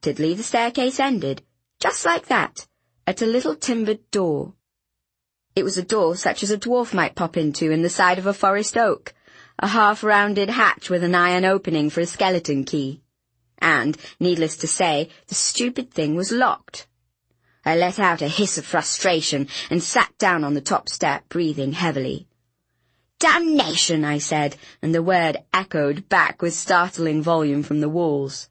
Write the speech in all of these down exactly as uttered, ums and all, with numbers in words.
unexpectedly the staircase ended, just like that, at a little timbered door. It was a door such as a dwarf might pop into in the side of a forest oak, a half-rounded hatch with an iron opening for a skeleton key. And, needless to say, the stupid thing was locked. I let out a hiss of frustration and sat down on the top step, breathing heavily. "Damnation!" I said, and the word echoed back with startling volume from the walls.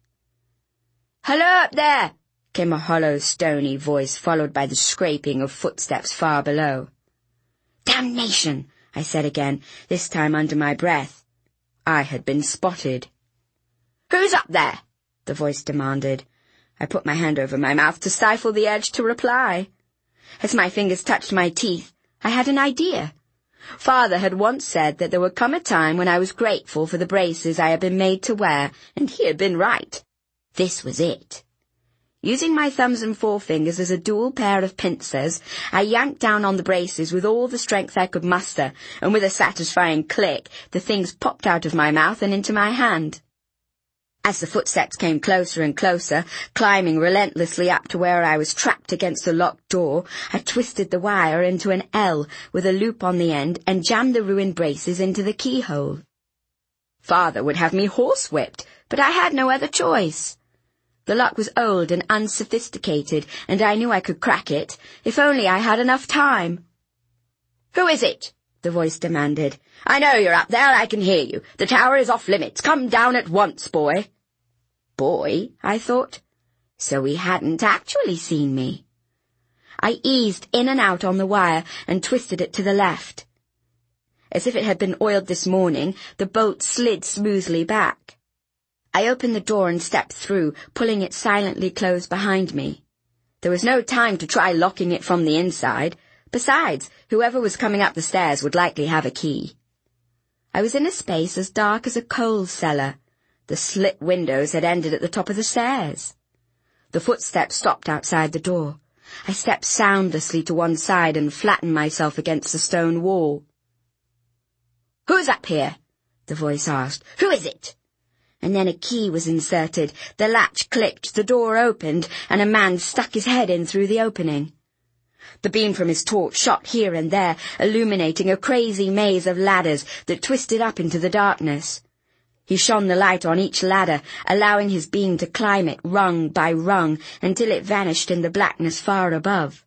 "Hello up there!" came a hollow, stony voice, followed by the scraping of footsteps far below. "Damnation!" I said again, this time under my breath. I had been spotted. "Who's up there?" the voice demanded. I put my hand over my mouth to stifle the urge to reply. As my fingers touched my teeth, I had an idea. Father had once said that there would come a time when I was grateful for the braces I had been made to wear, and he had been right. This was it. Using my thumbs and forefingers as a dual pair of pincers, I yanked down on the braces with all the strength I could muster, and with a satisfying click, the things popped out of my mouth and into my hand. As the footsteps came closer and closer, climbing relentlessly up to where I was trapped against the locked door, I twisted the wire into an L with a loop on the end and jammed the ruined braces into the keyhole. Father would have me horsewhipped, but I had no other choice. The lock was old and unsophisticated, and I knew I could crack it, if only I had enough time. "Who is it?" the voice demanded. "I know you're up there, I can hear you. The tower is off limits. Come down at once, boy." Boy, I thought. So he hadn't actually seen me. I eased in and out on the wire and twisted it to the left. As if it had been oiled this morning, the bolt slid smoothly back. I opened the door and stepped through, pulling it silently closed behind me. There was no time to try locking it from the inside. Besides, whoever was coming up the stairs would likely have a key. I was in a space as dark as a coal cellar. The slit windows had ended at the top of the stairs. The footsteps stopped outside the door. I stepped soundlessly to one side and flattened myself against the stone wall. "Who's up here?" the voice asked. "Who is it?" And then a key was inserted, the latch clicked, the door opened, and a man stuck his head in through the opening. The beam from his torch shot here and there, illuminating a crazy maze of ladders that twisted up into the darkness. He shone the light on each ladder, allowing his beam to climb it rung by rung until it vanished in the blackness far above.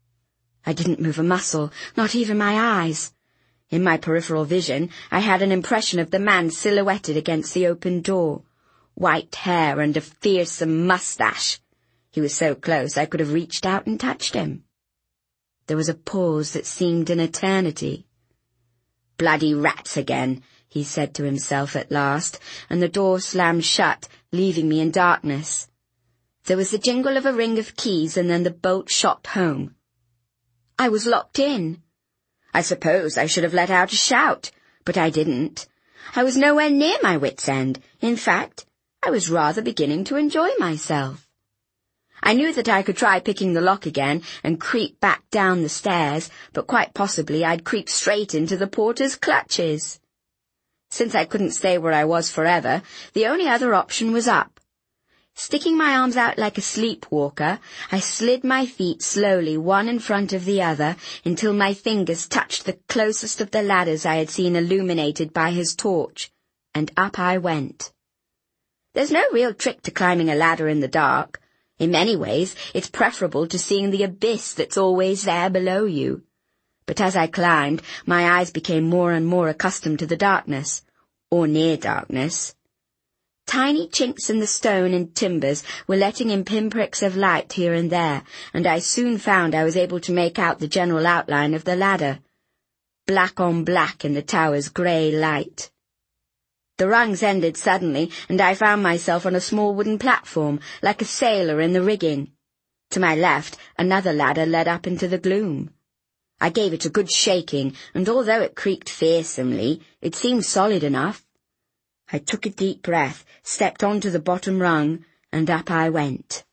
I didn't move a muscle, not even my eyes. In my peripheral vision, I had an impression of the man silhouetted against the open door. White hair and a fearsome mustache. He was so close I could have reached out and touched him. There was a pause that seemed an eternity. "Bloody rats again," he said to himself at last, and the door slammed shut, leaving me in darkness. There was the jingle of a ring of keys, and then the bolt shot home. I was locked in. I suppose I should have let out a shout, but I didn't. I was nowhere near my wits' end. In fact, I was rather beginning to enjoy myself. I knew that I could try picking the lock again and creep back down the stairs, but quite possibly I'd creep straight into the porter's clutches. Since I couldn't stay where I was forever, the only other option was up. Sticking my arms out like a sleepwalker, I slid my feet slowly one in front of the other until my fingers touched the closest of the ladders I had seen illuminated by his torch, and up I went. There's no real trick to climbing a ladder in the dark. In many ways, it's preferable to seeing the abyss that's always there below you. But as I climbed, my eyes became more and more accustomed to the darkness, or near darkness. Tiny chinks in the stone and timbers were letting in pinpricks of light here and there, and I soon found I was able to make out the general outline of the ladder, black on black in the tower's grey light. The rungs ended suddenly, and I found myself on a small wooden platform, like a sailor in the rigging. To my left, another ladder led up into the gloom. I gave it a good shaking, and although it creaked fearsomely, it seemed solid enough. I took a deep breath, stepped onto the bottom rung, and up I went.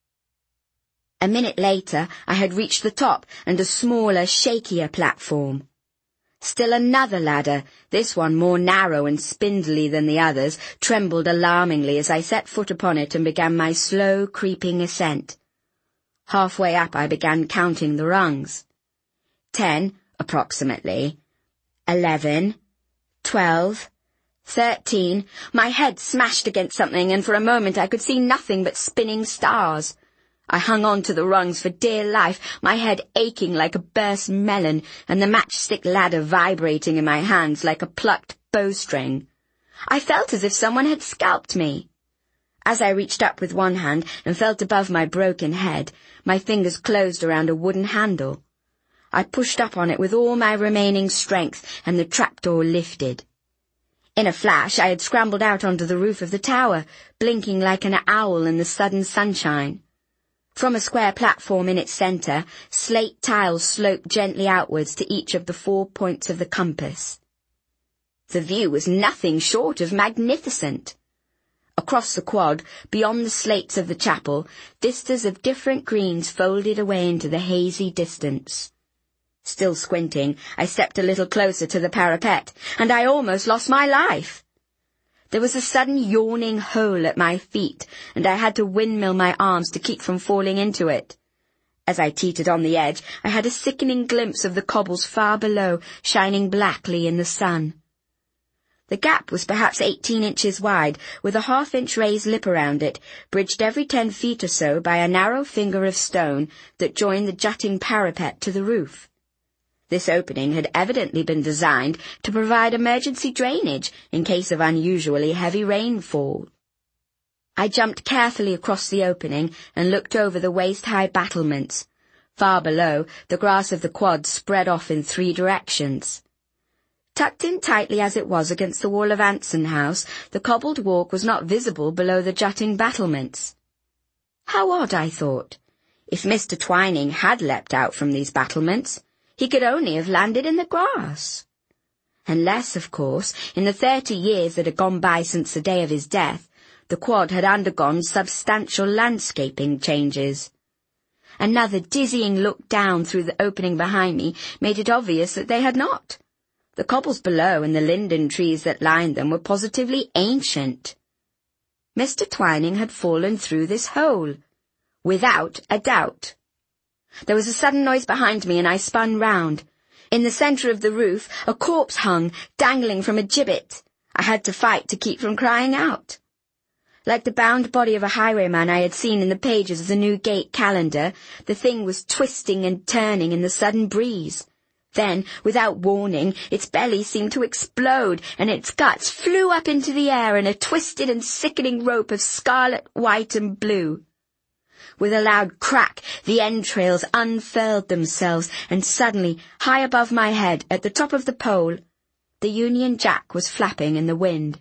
A minute later, I had reached the top and a smaller, shakier platform. Still another ladder, this one more narrow and spindly than the others, trembled alarmingly as I set foot upon it and began my slow, creeping ascent. Halfway up I began counting the rungs. Ten, approximately. Eleven. Twelve. Thirteen. My head smashed against something, and for a moment I could see nothing but spinning stars. I hung on to the rungs for dear life, my head aching like a burst melon, and the matchstick ladder vibrating in my hands like a plucked bowstring. I felt as if someone had scalped me. As I reached up with one hand and felt above my broken head, my fingers closed around a wooden handle. I pushed up on it with all my remaining strength, and the trapdoor lifted. In a flash I had scrambled out onto the roof of the tower, blinking like an owl in the sudden sunshine. From a square platform in its centre, slate tiles sloped gently outwards to each of the four points of the compass. The view was nothing short of magnificent. Across the quad, beyond the slates of the chapel, vistas of different greens folded away into the hazy distance. Still squinting, I stepped a little closer to the parapet, and I almost lost my life. There was a sudden yawning hole at my feet, and I had to windmill my arms to keep from falling into it. As I teetered on the edge, I had a sickening glimpse of the cobbles far below, shining blackly in the sun. The gap was perhaps eighteen inches wide, with a half-inch raised lip around it, bridged every ten feet or so by a narrow finger of stone that joined the jutting parapet to the roof. This opening had evidently been designed to provide emergency drainage in case of unusually heavy rainfall. I jumped carefully across the opening and looked over the waist-high battlements. Far below, the grass of the quad spread off in three directions. Tucked in tightly as it was against the wall of Anson House, the cobbled walk was not visible below the jutting battlements. How odd, I thought. If Mister Twining had leapt out from these battlements, he could only have landed in the grass. Unless, of course, in the thirty years that had gone by since the day of his death, the quad had undergone substantial landscaping changes. Another dizzying look down through the opening behind me made it obvious that they had not. The cobbles below and the linden trees that lined them were positively ancient. Mister Twining had fallen through this hole, without a doubt. There was a sudden noise behind me, and I spun round. In the centre of the roof, a corpse hung, dangling from a gibbet. I had to fight to keep from crying out. Like the bound body of a highwayman I had seen in the pages of the Newgate calendar, the thing was twisting and turning in the sudden breeze. Then, without warning, its belly seemed to explode, and its guts flew up into the air in a twisted and sickening rope of scarlet, white, and blue. With a loud crack, the entrails unfurled themselves, and suddenly, high above my head, at the top of the pole, the Union Jack was flapping in the wind.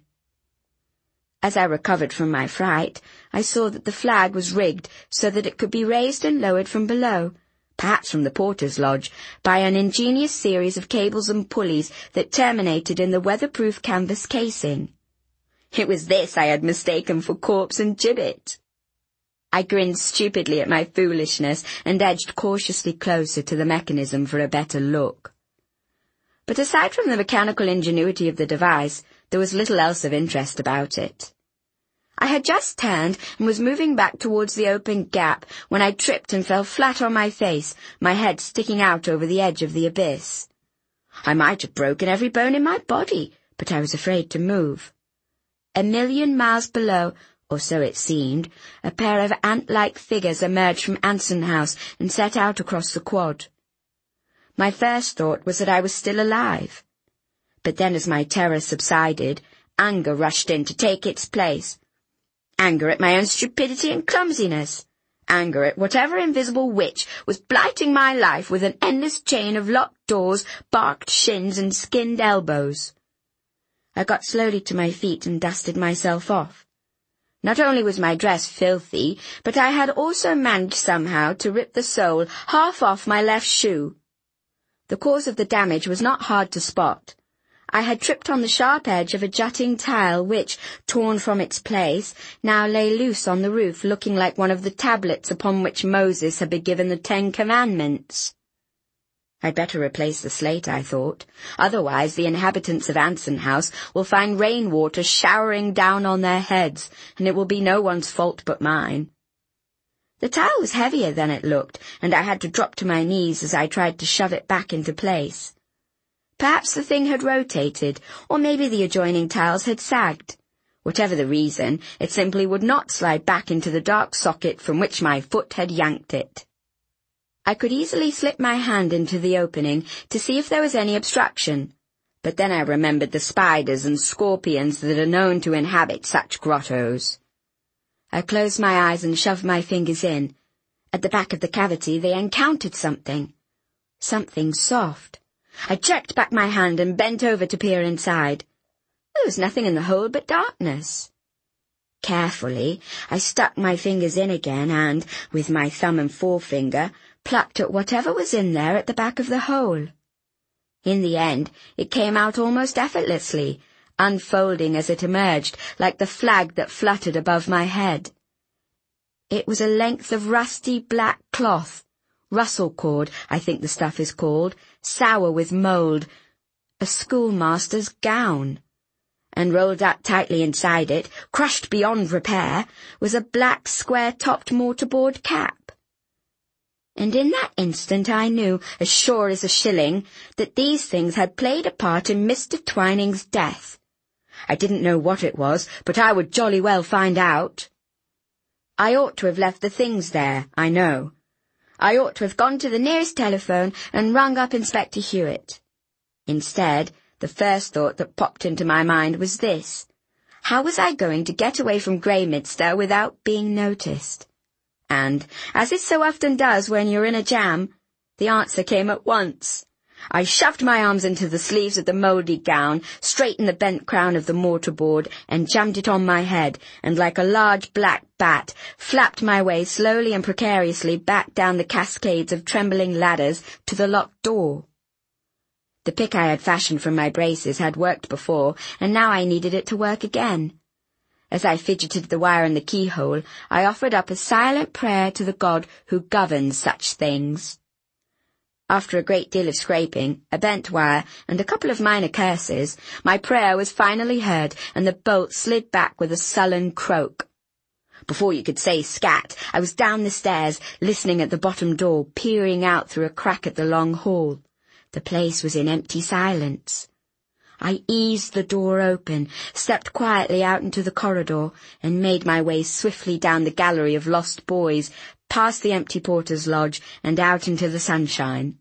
As I recovered from my fright, I saw that the flag was rigged so that it could be raised and lowered from below, perhaps from the porter's lodge, by an ingenious series of cables and pulleys that terminated in the weatherproof canvas casing. It was this I had mistaken for corpse and gibbet. I grinned stupidly at my foolishness and edged cautiously closer to the mechanism for a better look. But aside from the mechanical ingenuity of the device, there was little else of interest about it. I had just turned and was moving back towards the open gap when I tripped and fell flat on my face, my head sticking out over the edge of the abyss. I might have broken every bone in my body, but I was afraid to move. A million miles below, or so it seemed, a pair of ant-like figures emerged from Anson House and set out across the quad. My first thought was that I was still alive. But then as my terror subsided, anger rushed in to take its place. Anger at my own stupidity and clumsiness. Anger at whatever invisible witch was blighting my life with an endless chain of locked doors, barked shins, and skinned elbows. I got slowly to my feet and dusted myself off. Not only was my dress filthy, but I had also managed somehow to rip the sole half off my left shoe. The cause of the damage was not hard to spot. I had tripped on the sharp edge of a jutting tile which, torn from its place, now lay loose on the roof, looking like one of the tablets upon which Moses had been given the Ten Commandments. I'd better replace the slate, I thought. Otherwise, the inhabitants of Anson House will find rainwater showering down on their heads, and it will be no one's fault but mine. The tile was heavier than it looked, and I had to drop to my knees as I tried to shove it back into place. Perhaps the thing had rotated, or maybe the adjoining tiles had sagged. Whatever the reason, it simply would not slide back into the dark socket from which my foot had yanked it. I could easily slip my hand into the opening to see if there was any obstruction, but then I remembered the spiders and scorpions that are known to inhabit such grottos. I closed my eyes and shoved my fingers in. At the back of the cavity they encountered something. Something soft. I jerked back my hand and bent over to peer inside. There was nothing in the hole but darkness. Carefully, I stuck my fingers in again and, with my thumb and forefinger, plucked at whatever was in there at the back of the hole. In the end, it came out almost effortlessly, unfolding as it emerged like the flag that fluttered above my head. It was a length of rusty black cloth, Russell cord, I think the stuff is called, sour with mould, a schoolmaster's gown. And rolled up tightly inside it, crushed beyond repair, was a black square-topped mortarboard cap. And in that instant I knew, as sure as a shilling, that these things had played a part in Mister Twining's death. I didn't know what it was, but I would jolly well find out. I ought to have left the things there, I know. I ought to have gone to the nearest telephone and rung up Inspector Hewitt. Instead, the first thought that popped into my mind was this. How was I going to get away from Greyminster without being noticed? And, as it so often does when you're in a jam, the answer came at once. I shoved my arms into the sleeves of the mouldy gown, straightened the bent crown of the mortarboard, and jammed it on my head, and like a large black bat, flapped my way slowly and precariously back down the cascades of trembling ladders to the locked door. The pick I had fashioned from my braces had worked before, and now I needed it to work again. As I fidgeted the wire in the keyhole, I offered up a silent prayer to the God who governs such things. After a great deal of scraping, a bent wire, and a couple of minor curses, my prayer was finally heard, and the bolt slid back with a sullen croak. Before you could say scat, I was down the stairs, listening at the bottom door, peering out through a crack at the long hall. The place was in empty silence. I eased the door open, stepped quietly out into the corridor, and made my way swiftly down the gallery of lost boys, past the empty porter's lodge, and out into the sunshine.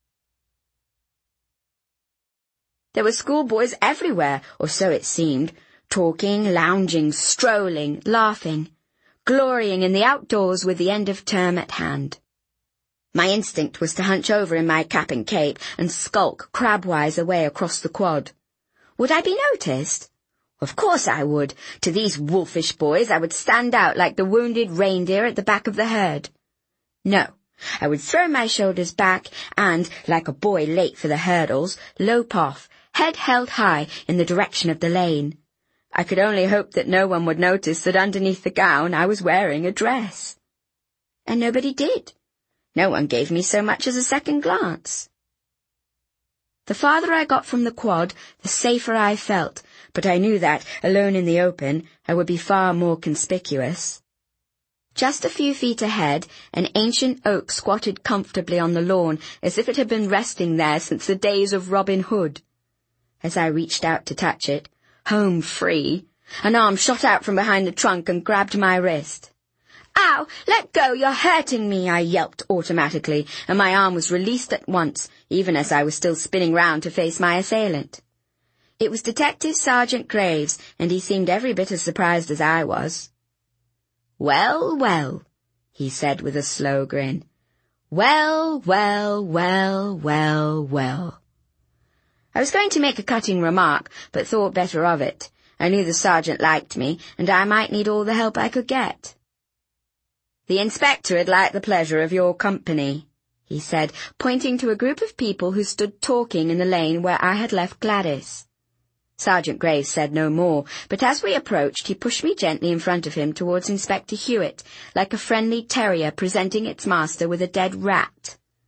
There were schoolboys everywhere, or so it seemed, talking, lounging, strolling, laughing, glorying in the outdoors with the end of term at hand. My instinct was to hunch over in my cap and cape and skulk crabwise away across the quad. Would I be noticed? Of course I would. To these wolfish boys I would stand out like the wounded reindeer at the back of the herd. No, I would throw my shoulders back and, like a boy late for the hurdles, lope off, head held high in the direction of the lane. I could only hope that no one would notice that underneath the gown I was wearing a dress. And nobody did. No one gave me so much as a second glance. The farther I got from the quad, the safer I felt, but I knew that, alone in the open, I would be far more conspicuous. Just a few feet ahead, an ancient oak squatted comfortably on the lawn, as if it had been resting there since the days of Robin Hood. As I reached out to touch it, home free, an arm shot out from behind the trunk and grabbed my wrist. "Ow! Let go! You're hurting me!" I yelped automatically, and my arm was released at once, even as I was still spinning round to face my assailant. It was Detective Sergeant Graves, and he seemed every bit as surprised as I was. "Well, well," he said with a slow grin. "Well, well, well, well, well." I was going to make a cutting remark, but thought better of it. I knew the sergeant liked me, and I might need all the help I could get. "The inspector'd like the pleasure of your company," he said, pointing to a group of people who stood talking in the lane where I had left Gladys. Sergeant Graves said no more, but as we approached he pushed me gently in front of him towards Inspector Hewitt, like a friendly terrier presenting its master with a dead rat.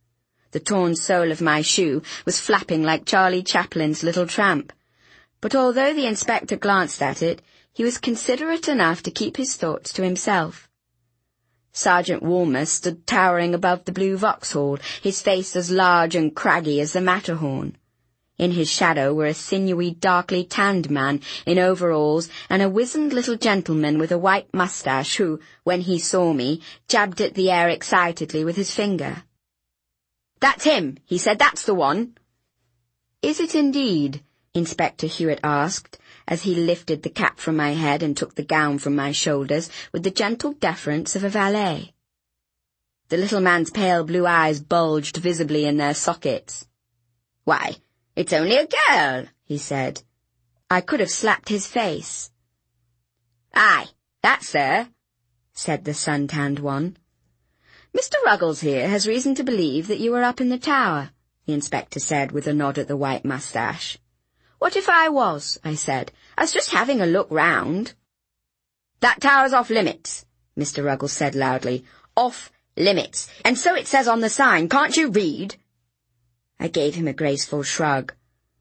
The torn sole of my shoe was flapping like Charlie Chaplin's Little Tramp. But although the inspector glanced at it, he was considerate enough to keep his thoughts to himself. Sergeant Walmer stood towering above the blue Vauxhall, his face as large and craggy as the Matterhorn. In his shadow were a sinewy, darkly tanned man in overalls and a wizened little gentleman with a white moustache who, when he saw me, jabbed at the air excitedly with his finger. "That's him," he said. "That's the one." "Is it indeed?" Inspector Hewitt asked, as he lifted the cap from my head and took the gown from my shoulders with the gentle deference of a valet. The little man's pale blue eyes bulged visibly in their sockets. "Why, it's only a girl," he said. I could have slapped his face. "Aye, that's her," said the sun-tanned one. "Mister Ruggles here has reason to believe that you were up in the tower," the inspector said with a nod at the white moustache. "What if I was?" I said. "I was just having a look round." "That tower's off limits," Mister Ruggles said loudly. "Off limits. And so it says on the sign. Can't you read?" I gave him a graceful shrug.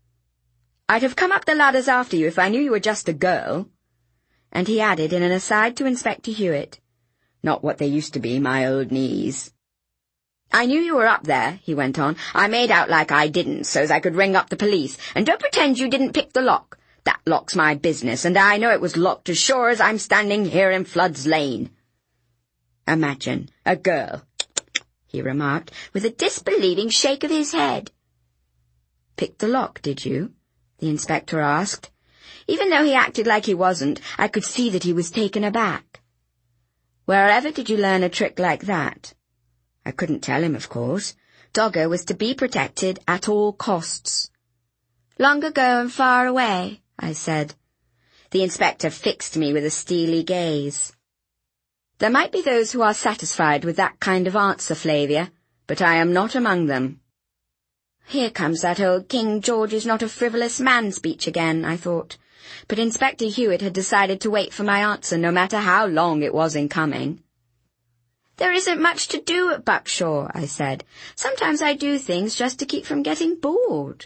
"I'd have come up the ladders after you if I knew you were just a girl." And he added in an aside to Inspector Hewitt, "Not what they used to be, my old knees." "I knew you were up there," he went on. "I made out like I didn't, so's I could ring up the police. And don't pretend you didn't pick the lock. That lock's my business, and I know it was locked as sure as I'm standing here in Flood's Lane." "Imagine, a girl," he remarked, with a disbelieving shake of his head. "Picked the lock, did you?" the inspector asked. Even though he acted like he wasn't, I could see that he was taken aback. "Wherever did you learn a trick like that?" I couldn't tell him, of course. Dogger was to be protected at all costs. "Long ago and far away," I said. The inspector fixed me with a steely gaze. "There might be those who are satisfied with that kind of answer, Flavia, but I am not among them." Here comes that old King George is not a frivolous man speech again, I thought. But Inspector Hewitt had decided to wait for my answer no matter how long it was in coming. "There isn't much to do at Buckshaw," I said. "Sometimes I do things just to keep from getting bored."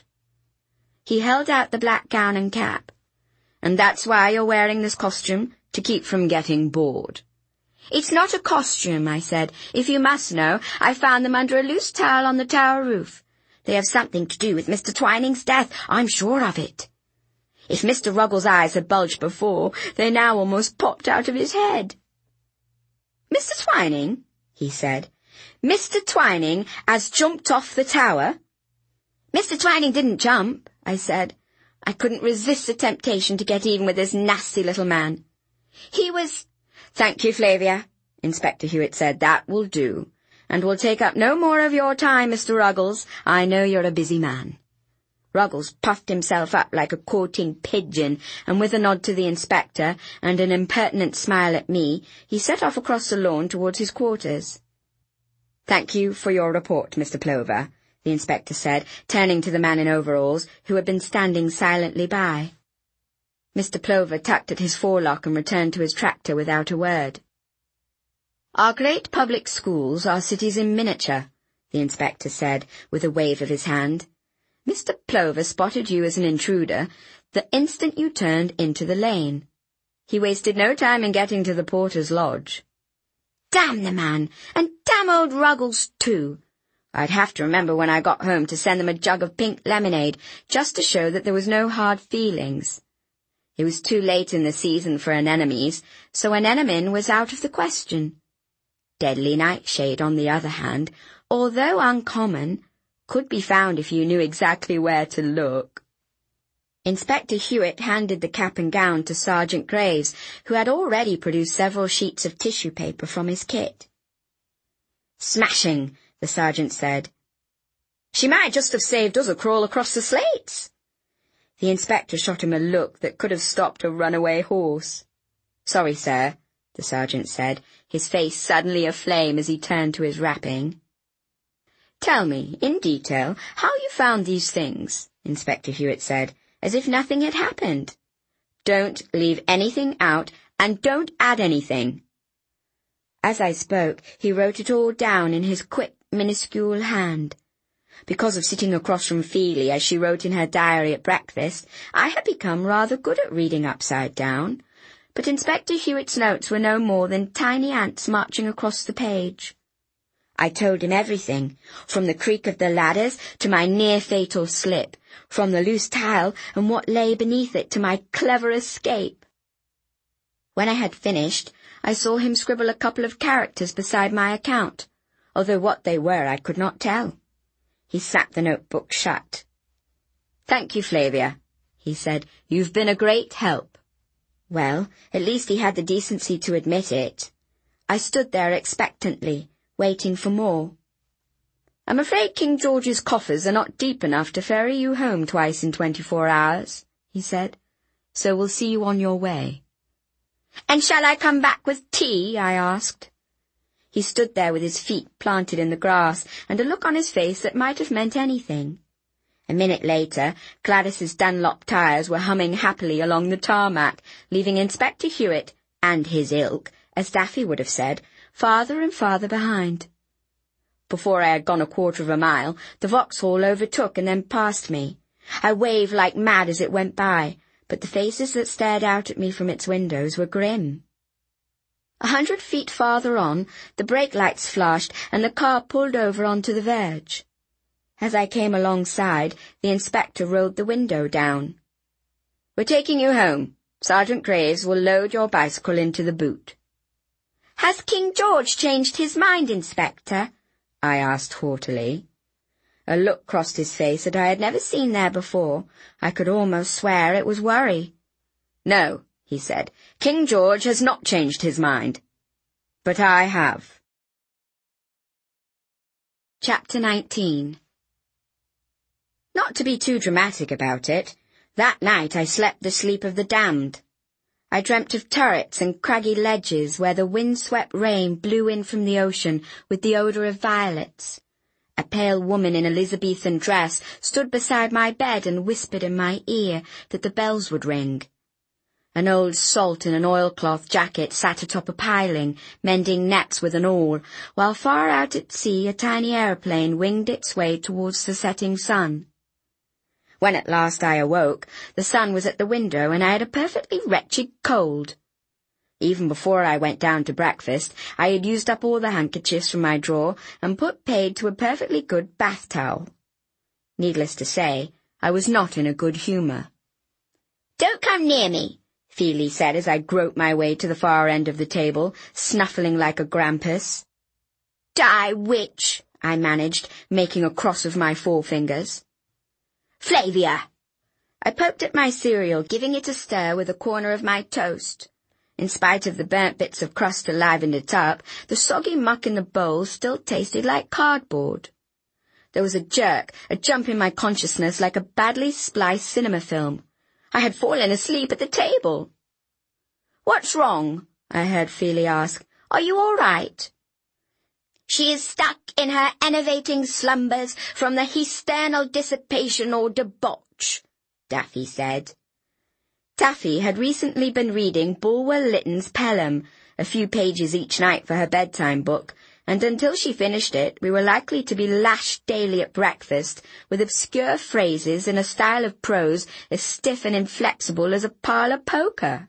He held out the black gown and cap. "And that's why you're wearing this costume, to keep from getting bored." "It's not a costume," I said. "If you must know, I found them under a loose towel on the tower roof. They have something to do with Mister Twining's death, I'm sure of it." If Mister Ruggles' eyes had bulged before, they now almost popped out of his head. "Mister Twining?" he said. "Mister Twining has jumped off the tower?" "Mister Twining didn't jump," I said. I couldn't resist the temptation to get even with this nasty little man. "He was—" "Thank you, Flavia," Inspector Hewitt said. "That will do. And we'll take up no more of your time, Mister Ruggles. I know you're a busy man." Ruggles puffed himself up like a courting pigeon, and with a nod to the inspector and an impertinent smile at me, he set off across the lawn towards his quarters. "Thank you for your report, Mister Plover," the inspector said, turning to the man in overalls, who had been standing silently by. Mister Plover tucked at his forelock and returned to his tractor without a word. "Our great public schools are cities in miniature," the inspector said, with a wave of his hand. "Mister Plover spotted you as an intruder the instant you turned into the lane. He wasted no time in getting to the porter's lodge." Damn the man, and damn old Ruggles, too. I'd have to remember when I got home to send them a jug of pink lemonade, just to show that there was no hard feelings. It was too late in the season for anemones, so an anemone was out of the question. Deadly nightshade, on the other hand, although uncommon, could be found if you knew exactly where to look. Inspector Hewitt handed the cap and gown to Sergeant Graves, who had already produced several sheets of tissue paper from his kit. "Smashing," the sergeant said. "She might just have saved us a crawl across the slates." The inspector shot him a look that could have stopped a runaway horse. "Sorry, sir," the sergeant said, his face suddenly aflame as he turned to his wrapping. "Tell me, in detail, how you found these things," Inspector Hewitt said, as if nothing had happened. "Don't leave anything out, and don't add anything." As I spoke, he wrote it all down in his quick, minuscule hand. Because of sitting across from Feely, as she wrote in her diary at breakfast, I had become rather good at reading upside down, but Inspector Hewitt's notes were no more than tiny ants marching across the page. I told him everything, from the creak of the ladders to my near-fatal slip, from the loose tile and what lay beneath it to my clever escape. When I had finished, I saw him scribble a couple of characters beside my account, although what they were I could not tell. He snapped the notebook shut. "Thank you, Flavia," he said. "You've been a great help." Well, at least he had the decency to admit it. I stood there expectantly, waiting for more. "I'm afraid King George's coffers are not deep enough to ferry you home twice in twenty-four hours, he said. "So we'll see you on your way." "And shall I come back with tea?" I asked. He stood there with his feet planted in the grass and a look on his face that might have meant anything. A minute later, Gladys's Dunlop tyres were humming happily along the tarmac, leaving Inspector Hewitt, and his ilk, as Daffy would have said, farther and farther behind. Before I had gone a quarter of a mile, the Vauxhall overtook and then passed me. I waved like mad as it went by, but the faces that stared out at me from its windows were grim. A hundred feet farther on, the brake lights flashed and the car pulled over onto the verge. As I came alongside, the inspector rolled the window down. "We're taking you home. Sergeant Graves will load your bicycle into the boot." "Has King George changed his mind, Inspector?" I asked haughtily. A look crossed his face that I had never seen there before. I could almost swear it was worry. "No," he said, "King George has not changed his mind. But I have." Chapter nineteen. Not to be too dramatic about it, that night I slept the sleep of the damned. I dreamt of turrets and craggy ledges where the wind-swept rain blew in from the ocean with the odour of violets. A pale woman in Elizabethan dress stood beside my bed and whispered in my ear that the bells would ring. An old salt in an oilcloth jacket sat atop a piling, mending nets with an awl, while far out at sea a tiny aeroplane winged its way towards the setting sun. When at last I awoke, the sun was at the window and I had a perfectly wretched cold. Even before I went down to breakfast, I had used up all the handkerchiefs from my drawer and put paid to a perfectly good bath towel. Needless to say, I was not in a good humour. "Don't come near me," Feely said as I groped my way to the far end of the table, snuffling like a grampus. "Die, witch," I managed, making a cross of my forefingers. "Flavia!" I poked at my cereal, giving it a stir with a corner of my toast. In spite of the burnt bits of crust to liven it up, the soggy muck in the bowl still tasted like cardboard. There was a jerk, a jump in my consciousness like a badly spliced cinema film. I had fallen asleep at the table. "What's wrong?" I heard Feely ask. "Are you all right?" "She is stuck in her enervating slumbers from the hysternal dissipation or debauch," Daffy said. Taffy had recently been reading Bulwer Lytton's Pelham, a few pages each night for her bedtime book, and until she finished it we were likely to be lashed daily at breakfast with obscure phrases in a style of prose as stiff and inflexible as a parlour poker.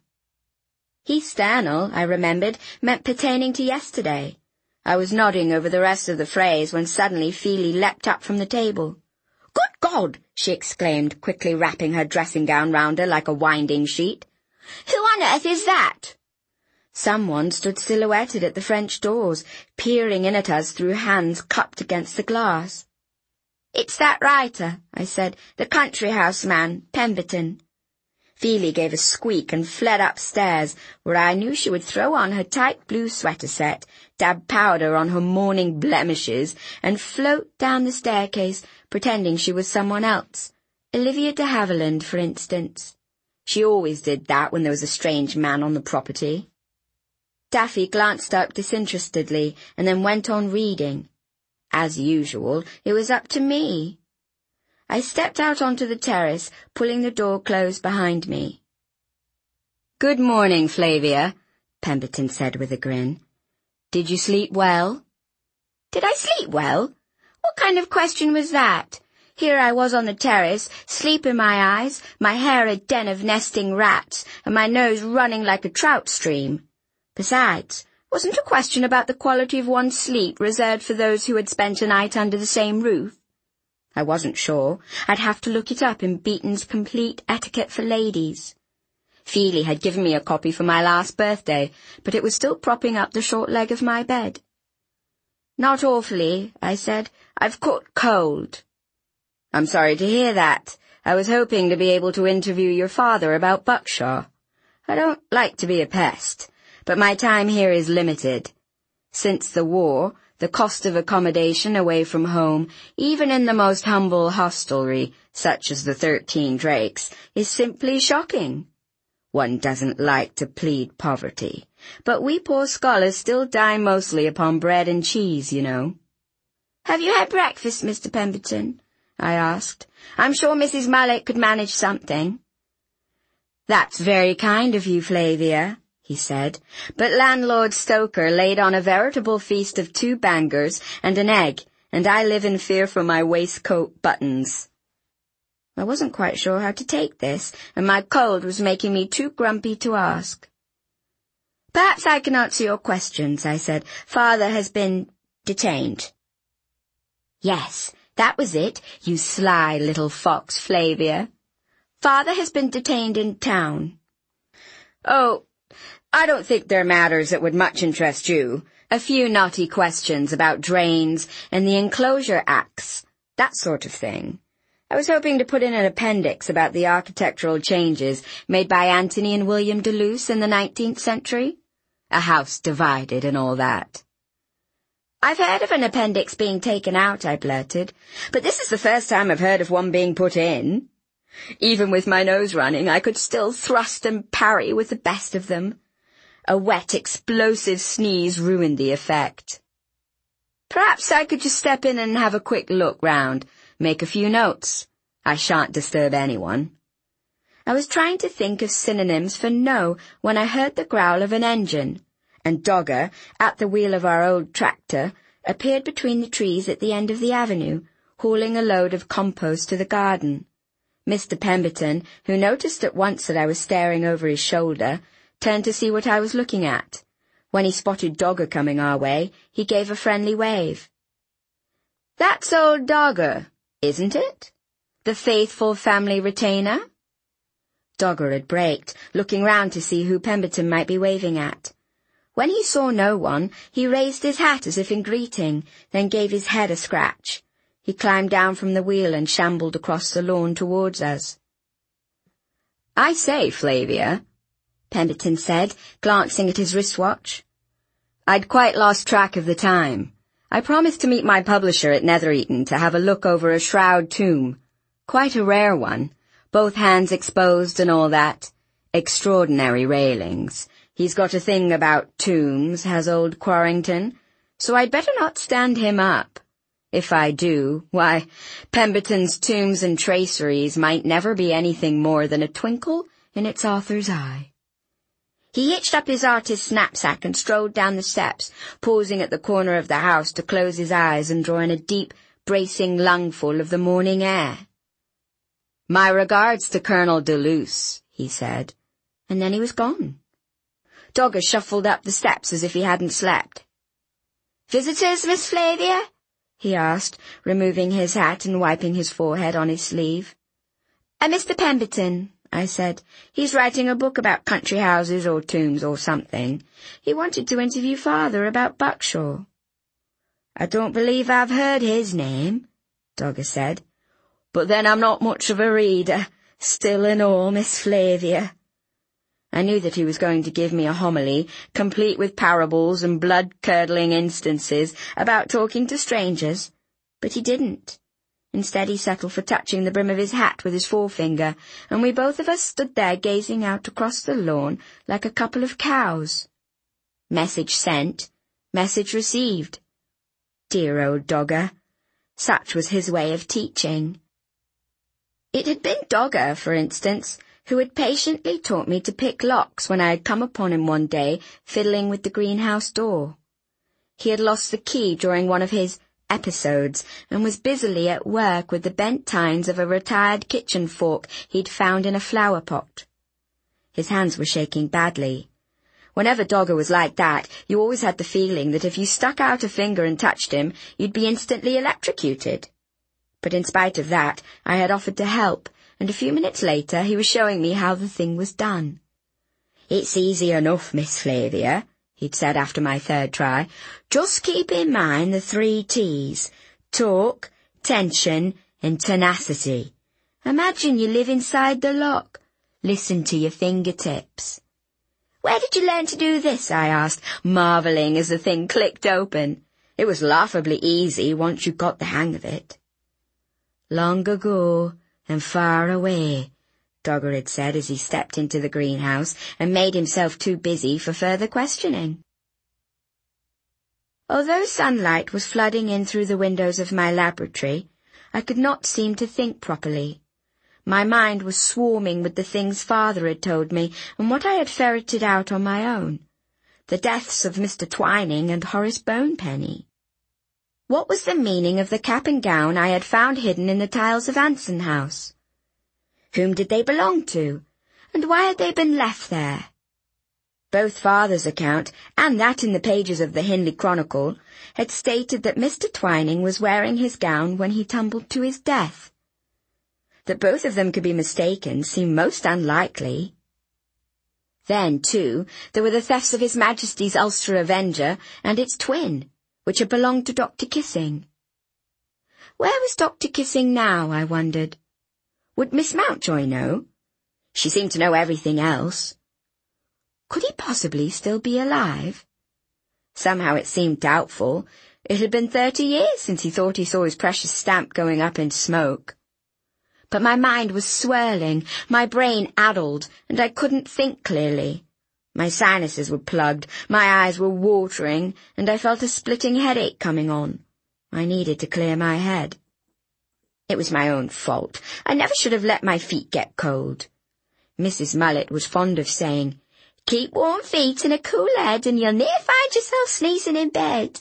Hysternal, I remembered, meant pertaining to yesterday. I was nodding over the rest of the phrase when suddenly Feely leapt up from the table. "Good God!" she exclaimed, quickly wrapping her dressing-gown round her like a winding sheet. "Who on earth is that?" Someone stood silhouetted at the French doors, peering in at us through hands cupped against the glass. "It's that writer," I said, "the country-house man, Pemberton." Feely gave a squeak and fled upstairs, where I knew she would throw on her tight blue sweater set, dab powder on her morning blemishes, and float down the staircase, pretending she was someone else. Olivia de Havilland, for instance. She always did that when there was a strange man on the property. Daffy glanced up disinterestedly and then went on reading. As usual, it was up to me. I stepped out onto the terrace, pulling the door closed behind me. "Good morning, Flavia," Pemberton said with a grin. "Did you sleep well?" "Did I sleep well? What kind of question was that? Here I was on the terrace, sleep in my eyes, my hair a den of nesting rats, and my nose running like a trout stream. Besides, wasn't a question about the quality of one's sleep reserved for those who had spent a night under the same roof? I wasn't sure. I'd have to look it up in Beeton's Complete Etiquette for Ladies. Feely had given me a copy for my last birthday, but it was still propping up the short leg of my bed. Not awfully, I said. I've caught cold. I'm sorry to hear that. I was hoping to be able to interview your father about Buckshaw. I don't like to be a pest, but my time here is limited. Since the war, the cost of accommodation away from home, even in the most humble hostelry, such as the Thirteen Drakes, is simply shocking. One doesn't like to plead poverty, but we poor scholars still die mostly upon bread and cheese, you know. Have you had breakfast, Mister Pemberton? I asked. I'm sure Missus Mullet could manage something. That's very kind of you, Flavia, he said, but Landlord Stoker laid on a veritable feast of two bangers and an egg, and I live in fear for my waistcoat buttons. I wasn't quite sure how to take this, and my cold was making me too grumpy to ask. Perhaps I can answer your questions, I said. Father has been detained. Yes, that was it, you sly little fox, Flavia. Father has been detained in town. Oh, I don't think they're matters that would much interest you. A few naughty questions about drains and the Enclosure Acts, that sort of thing. I was hoping to put in an appendix about the architectural changes made by Anthony and William de Luce in the nineteenth century. A house divided and all that. I've heard of an appendix being taken out, I blurted, but this is the first time I've heard of one being put in. Even with my nose running, I could still thrust and parry with the best of them. A wet, explosive sneeze ruined the effect. Perhaps I could just step in and have a quick look round, make a few notes. I shan't disturb anyone. I was trying to think of synonyms for no when I heard the growl of an engine, and Dogger, at the wheel of our old tractor, appeared between the trees at the end of the avenue, hauling a load of compost to the garden. Mister Pemberton, who noticed at once that I was staring over his shoulder, turned to see what I was looking at. When he spotted Dogger coming our way, he gave a friendly wave. That's old Dogger, isn't it? The faithful family retainer? Dogger had braked, looking round to see who Pemberton might be waving at. When he saw no one, he raised his hat as if in greeting, then gave his head a scratch. He climbed down from the wheel and shambled across the lawn towards us. I say, Flavia, Pemberton said, glancing at his wristwatch. I'd quite lost track of the time. I promised to meet my publisher at Nethereton to have a look over a shroud tomb. Quite a rare one, both hands exposed and all that. Extraordinary railings. He's got a thing about tombs, has old Quarrington, so I'd better not stand him up. If I do, why, Pemberton's Tombs and Traceries might never be anything more than a twinkle in its author's eye. He hitched up his artist's knapsack and strolled down the steps, pausing at the corner of the house to close his eyes and draw in a deep, bracing lungful of the morning air. My regards to Colonel de Luce, he said, and then he was gone. Dogger shuffled up the steps as if he hadn't slept. Visitors, Miss Flavia? He asked, removing his hat and wiping his forehead on his sleeve. A Mister Pemberton, I said. He's writing a book about country houses or tombs or something. He wanted to interview Father about Buckshaw. I don't believe I've heard his name, Dogger said. But then I'm not much of a reader, still and all, Miss Flavia. I knew that he was going to give me a homily, complete with parables and blood-curdling instances about talking to strangers, but he didn't. Instead he settled for touching the brim of his hat with his forefinger, and we both of us stood there gazing out across the lawn like a couple of cows. Message sent, message received. Dear old Dogger. Such was his way of teaching. It had been Dogger, for instance, who had patiently taught me to pick locks when I had come upon him one day fiddling with the greenhouse door. He had lost the key during one of his episodes and was busily at work with the bent tines of a retired kitchen fork he'd found in a flower pot. His hands were shaking badly. Whenever Dogger was like that, you always had the feeling that if you stuck out a finger and touched him, you'd be instantly electrocuted. But in spite of that, I had offered to help, and a few minutes later he was showing me how the thing was done. "It's easy enough, Miss Flavia," he'd said after my third try. "Just keep in mind the three T's. Talk, tension, and tenacity. Imagine you live inside the lock. Listen to your fingertips." "Where did you learn to do this?" I asked, marvelling as the thing clicked open. It was laughably easy once you got the hang of it. "Long ago and far away," Dogger had said as he stepped into the greenhouse and made himself too busy for further questioning. Although sunlight was flooding in through the windows of my laboratory, I could not seem to think properly. My mind was swarming with the things Father had told me and what I had ferreted out on my own. The deaths of Mister Twining and Horace Bonepenny. What was the meaning of the cap and gown I had found hidden in the tiles of Anson House? Whom did they belong to, and why had they been left there? Both Father's account, and that in the pages of the Hindley Chronicle, had stated that Mister Twining was wearing his gown when he tumbled to his death. That both of them could be mistaken seemed most unlikely. Then, too, there were the thefts of His Majesty's Ulster Avenger and its twin, which had belonged to Doctor Kissing. Where was Doctor Kissing now, I wondered? Would Miss Mountjoy know? She seemed to know everything else. Could he possibly still be alive? Somehow it seemed doubtful. It had been thirty years since he thought he saw his precious stamp going up in smoke. But my mind was swirling, my brain addled, and I couldn't think clearly. My sinuses were plugged, my eyes were watering, and I felt a splitting headache coming on. I needed to clear my head. It was my own fault. I never should have let my feet get cold. Missus Mullet was fond of saying, "Keep warm feet and a cool head, and you'll ne'er find yourself sneezing in bed."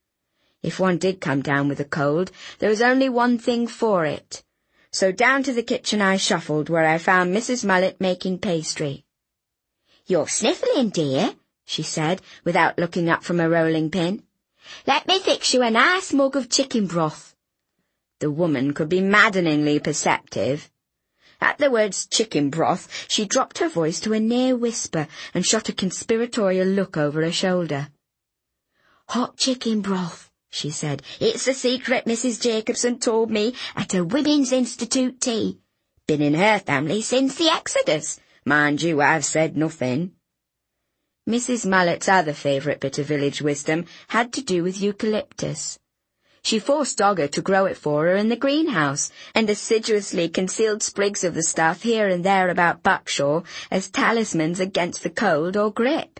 If one did come down with a cold, there was only one thing for it. So down to the kitchen I shuffled, where I found Missus Mullet making pastry. "You're sniffling, dear," she said, without looking up from a rolling pin. "Let me fix you a nice mug of chicken broth." The woman could be maddeningly perceptive. At the words chicken broth, she dropped her voice to a near whisper and shot a conspiratorial look over her shoulder. "Hot chicken broth," she said. "It's a secret Missus Jacobson told me at a Women's Institute tea. Been in her family since the Exodus. Mind you, I've said nothing." Missus Mullet's other favourite bit of village wisdom had to do with eucalyptus. She forced Dogger to grow it for her in the greenhouse, and assiduously concealed sprigs of the stuff here and there about Buckshaw as talismans against the cold or grip.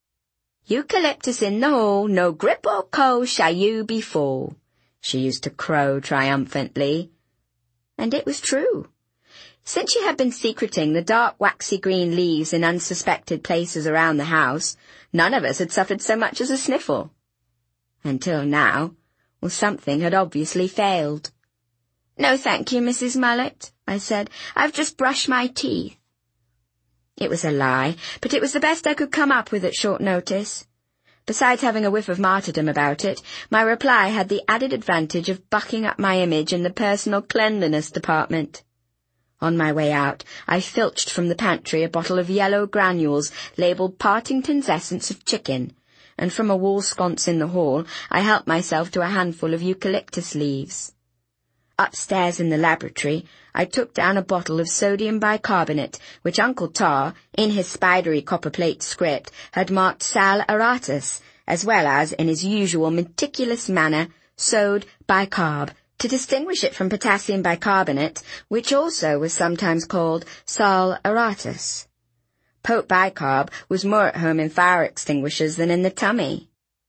"Eucalyptus in the hall, no grip or cold shall you befall," she used to crow triumphantly. And it was true. Since she had been secreting the dark waxy green leaves in unsuspected places around the house, none of us had suffered so much as a sniffle. Until now, well, something had obviously failed. "No, thank you, Missus Mullet," I said. "I've just brushed my teeth." It was a lie, but it was the best I could come up with at short notice. Besides having a whiff of martyrdom about it, my reply had the added advantage of bucking up my image in the personal cleanliness department. On my way out, I filched from the pantry a bottle of yellow granules labelled Partington's Essence of Chicken, and from a wall sconce in the hall I helped myself to a handful of eucalyptus leaves. Upstairs in the laboratory, I took down a bottle of sodium bicarbonate, which Uncle Tar, in his spidery copperplate script, had marked Sal Auratus, as well as, in his usual meticulous manner, sode bicarb, to distinguish it from potassium bicarbonate, which also was sometimes called Sal Auratus. Pope bicarb was more at home in fire extinguishers than in the tummy.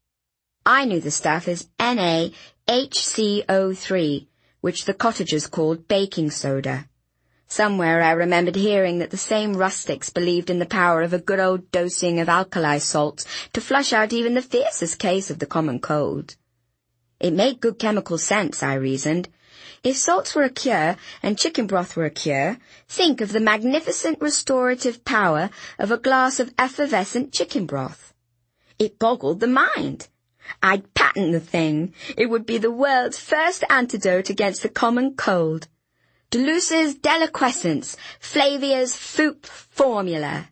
I knew the stuff as N A H C O three, which the cottagers called baking soda. Somewhere I remembered hearing that the same rustics believed in the power of a good old dosing of alkali salts to flush out even the fiercest case of the common cold. It made good chemical sense, I reasoned. If salts were a cure and chicken broth were a cure, think of the magnificent restorative power of a glass of effervescent chicken broth. It boggled the mind. I'd patent the thing. It would be the world's first antidote against the common cold. Deluce's Deliquescence, Flavia's Foop Formula.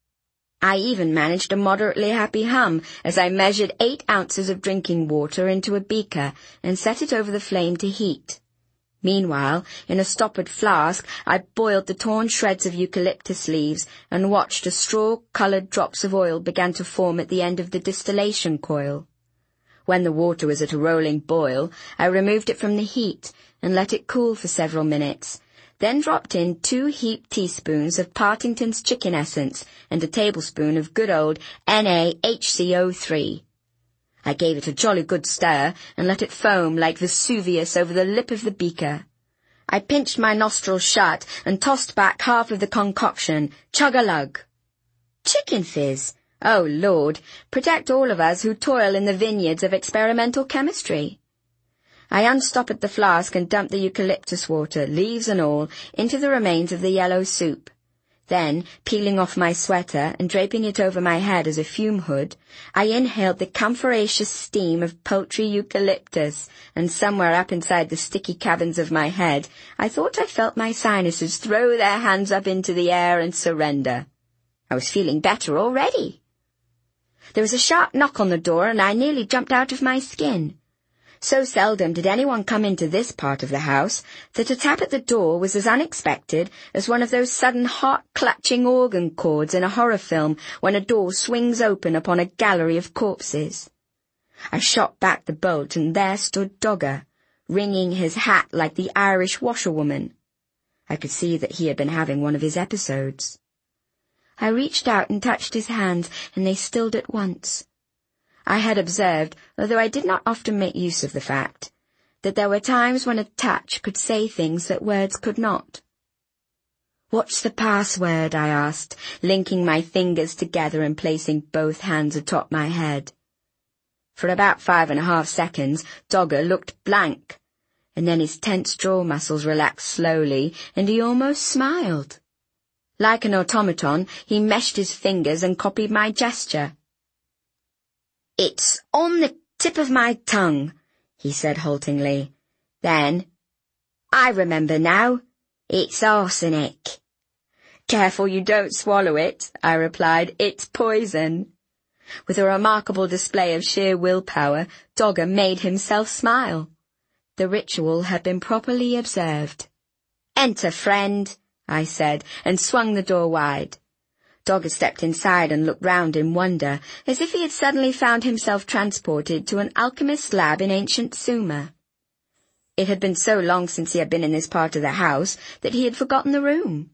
I even managed a moderately happy hum as I measured eight ounces of drinking water into a beaker and set it over the flame to heat. Meanwhile, in a stoppered flask, I boiled the torn shreds of eucalyptus leaves and watched as straw-coloured drops of oil began to form at the end of the distillation coil. When the water was at a rolling boil, I removed it from the heat and let it cool for several minutes, then dropped in two heaped teaspoons of Partington's chicken essence and a tablespoon of good old N A H C O three. I gave it a jolly good stir and let it foam like Vesuvius over the lip of the beaker. I pinched my nostrils shut and tossed back half of the concoction, chug-a-lug. Chicken fizz! Oh, Lord, protect all of us who toil in the vineyards of experimental chemistry. I unstoppered the flask and dumped the eucalyptus water, leaves and all, into the remains of the yellow soup. Then, peeling off my sweater and draping it over my head as a fume hood, I inhaled the camphoraceous steam of poultry eucalyptus, and somewhere up inside the sticky caverns of my head, I thought I felt my sinuses throw their hands up into the air and surrender. I was feeling better already. There was a sharp knock on the door, and I nearly jumped out of my skin. So seldom did anyone come into this part of the house that a tap at the door was as unexpected as one of those sudden heart-clutching organ chords in a horror film when a door swings open upon a gallery of corpses. I shot back the bolt, and there stood Dogger, wringing his hat like the Irish washerwoman. I could see that he had been having one of his episodes. I reached out and touched his hands, and they stilled at once. I had observed, although I did not often make use of the fact, that there were times when a touch could say things that words could not. "What's the password?" I asked, linking my fingers together and placing both hands atop my head. For about five and a half seconds, Dogger looked blank, and then his tense jaw muscles relaxed slowly, and he almost smiled. Like an automaton, he meshed his fingers and copied my gesture. "It's on the tip of my tongue," he said haltingly. Then, "I remember now. It's arsenic." "Careful you don't swallow it," I replied. "It's poison." With a remarkable display of sheer willpower, Dogger made himself smile. The ritual had been properly observed. "Enter, friend," I said, and swung the door wide. Dogger stepped inside and looked round in wonder, as if he had suddenly found himself transported to an alchemist's lab in ancient Sumer. It had been so long since he had been in this part of the house that he had forgotten the room.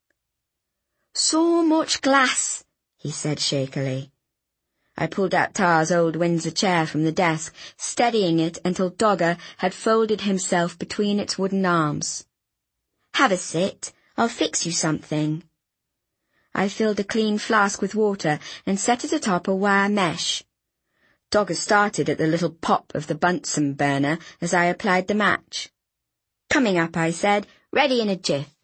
"So much glass," he said shakily. I pulled out Tar's old Windsor chair from the desk, steadying it until Dogger had folded himself between its wooden arms. "Have a sit. I'll fix you something." I filled a clean flask with water and set it atop a wire mesh. Dogger started at the little pop of the Bunsen burner as I applied the match. "Coming up," I said, "ready in a jiff."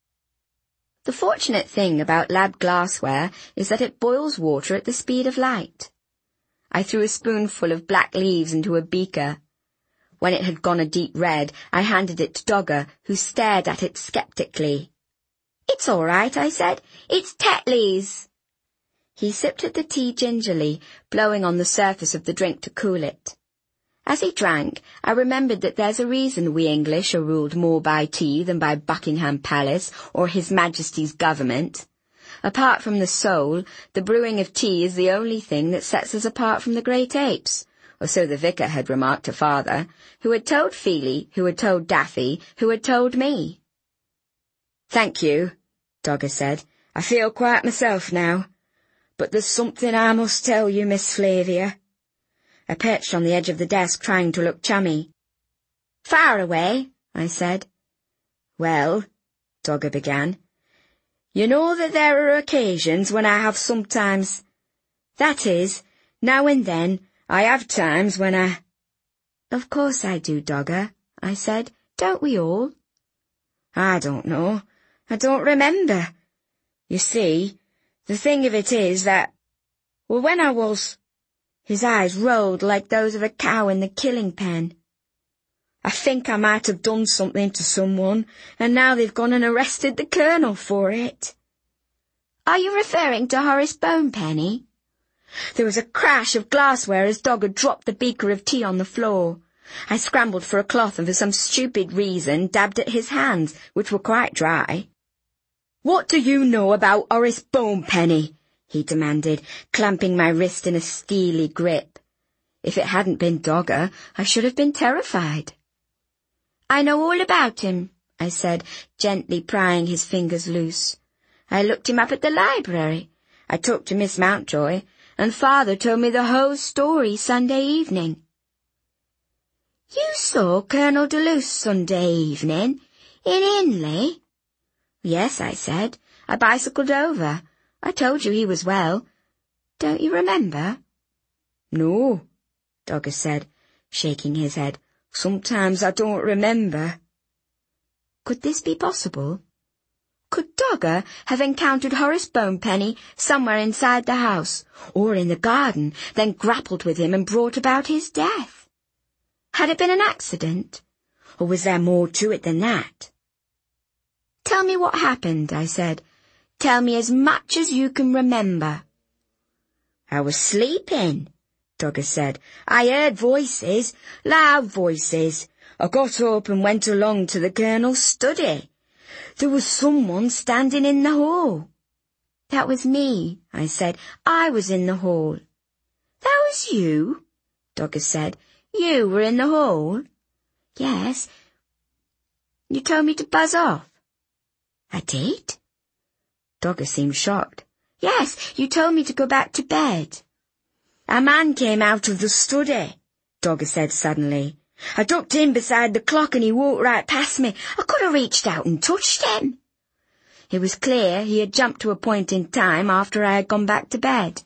The fortunate thing about lab glassware is that it boils water at the speed of light. I threw a spoonful of black leaves into a beaker. When it had gone a deep red, I handed it to Dogger, who stared at it sceptically. "It's all right," I said. "It's Tetley's." He sipped at the tea gingerly, blowing on the surface of the drink to cool it. As he drank, I remembered that there's a reason we English are ruled more by tea than by Buckingham Palace or His Majesty's government. Apart from the soul, the brewing of tea is the only thing that sets us apart from the great apes, or so the vicar had remarked to Father, who had told Feely, who had told Daffy, who had told me. "Thank you," Dogger said. "I feel quite myself now. But there's something I must tell you, Miss Flavia." I perched on the edge of the desk, trying to look chummy. "Fire away," I said. "Well," Dogger began, "you know that there are occasions when I have sometimes... That is, now and then, I have times when I... "Of course I do, Dogger," I said. "Don't we all?" "I don't know. I don't remember. You see, the thing of it is that, well, when I was—" His eyes rolled like those of a cow in the killing pen. "I think I might have done something to someone, and now they've gone and arrested the Colonel for it." "Are you referring to Horace Bonepenny?" There was a crash of glassware as Dogger dropped the beaker of tea on the floor. I scrambled for a cloth and for some stupid reason dabbed at his hands, which were quite dry. "What do you know about Horace Bonepenny?" he demanded, clamping my wrist in a steely grip. If it hadn't been Dogger, I should have been terrified. "I know all about him," I said, gently prying his fingers loose. "I looked him up at the library. I talked to Miss Mountjoy, and Father told me the whole story Sunday evening." "You saw Colonel Deluse Sunday evening? In Inley?" "Yes," I said. "I bicycled over. I told you he was well. Don't you remember?" "No," Dogger said, shaking his head. "Sometimes I don't remember." Could this be possible? Could Dogger have encountered Horace Bonepenny somewhere inside the house, or in the garden, then grappled with him and brought about his death? Had it been an accident? Or was there more to it than that? "Tell me what happened," I said. "Tell me as much as you can remember." "I was sleeping," Dogger said. "I heard voices, loud voices. I got up and went along to the Colonel's study. There was someone standing in the hall." "That was me," I said. "I was in the hall." "That was you?" Dogger said. "You were in the hall?" "Yes." "You told me to buzz off." "I did?" Dogger seemed shocked. "Yes, you told me to go back to bed." "A man came out of the study," Dogger said suddenly. "I ducked in beside the clock and he walked right past me. I could have reached out and touched him." It was clear he had jumped to a point in time after I had gone back to bed.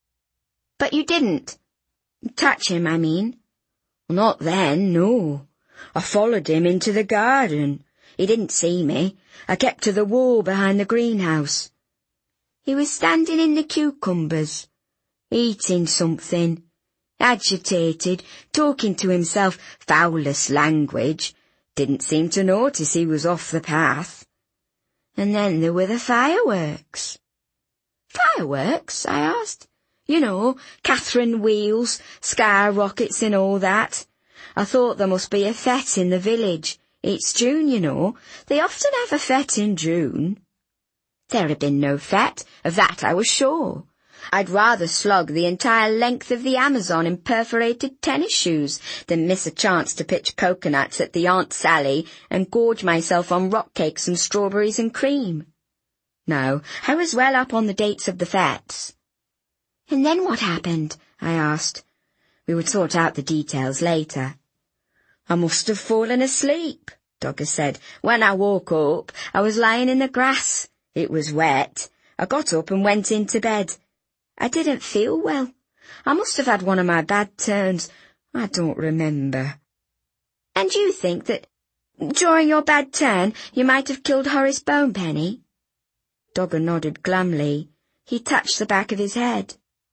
"But you didn't touch him, I mean?" "Not then, no. I followed him into the garden. He didn't see me. I kept to the wall behind the greenhouse." "He was standing in the cucumbers, eating something, agitated, talking to himself, foulest language. Didn't seem to notice he was off the path. And then there were the fireworks." "Fireworks?" I asked. "You know, Catherine wheels, sky rockets and all that. I thought there must be a fete in the village. It's June, you know. They often have a fete in June." There had been no fete, of that I was sure. I'd rather slog the entire length of the Amazon in perforated tennis shoes than miss a chance to pitch coconuts at the Aunt Sally and gorge myself on rock cakes and strawberries and cream. No, I was well up on the dates of the fetes. "And then what happened?" I asked. We would sort out the details later. "I must have fallen asleep," Dogger said. "When I woke up, I was lying in the grass. It was wet. I got up and went into bed. I didn't feel well. I must have had one of my bad turns. I don't remember." "And you think that during your bad turn you might have killed Horace Bonepenny?" Dogger nodded glumly. He touched the back of his head.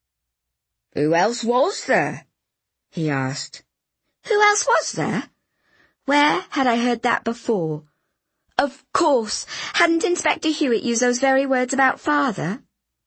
"Who else was there?" he asked. Who else was there? Where had I heard that before? Of course, hadn't Inspector Hewitt used those very words about Father?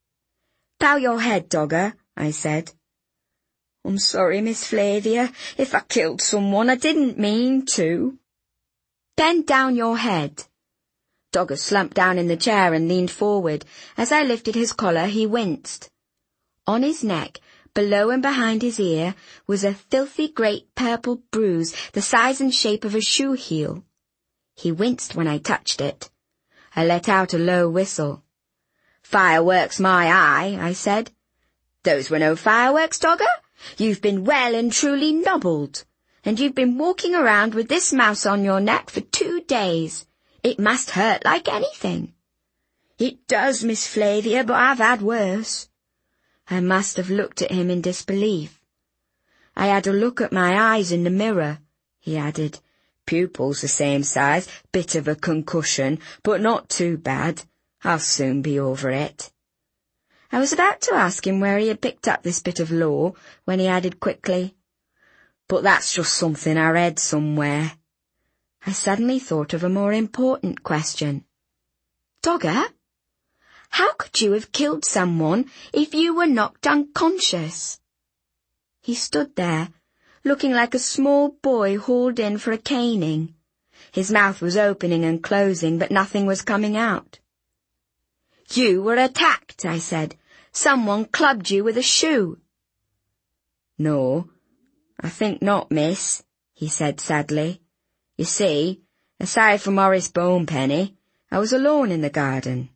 "Bow your head, Dogger," I said. "I'm sorry, Miss Flavia. If I killed someone, I didn't mean to." "Bend down your head." Dogger slumped down in the chair and leaned forward. As I lifted his collar, he winced. On his neck, below and behind his ear, was a filthy great purple bruise the size and shape of a shoe heel. He winced when I touched it. I let out a low whistle. "Fireworks, my eye," I said. "Those were no fireworks, Dogger. You've been well and truly nobbled, and you've been walking around with this mouse on your neck for two days. It must hurt like anything." "It does, Miss Flavia, but I've had worse." I must have looked at him in disbelief. I had a look at my eyes in the mirror," he added. "Pupils the same size, bit of a concussion, but not too bad. I'll soon be over it." I was about to ask him where he had picked up this bit of law, when he added quickly, "But that's just something I read somewhere." I suddenly thought of a more important question. "Dogger, how could you have killed someone if you were knocked unconscious?" He stood there, looking like a small boy hauled in for a caning. His mouth was opening and closing, but nothing was coming out. "You were attacked," I said. "Someone clubbed you with a shoe." "No, I think not, miss," he said sadly. "You see, aside from Horace Bonepenny, I was alone in the garden."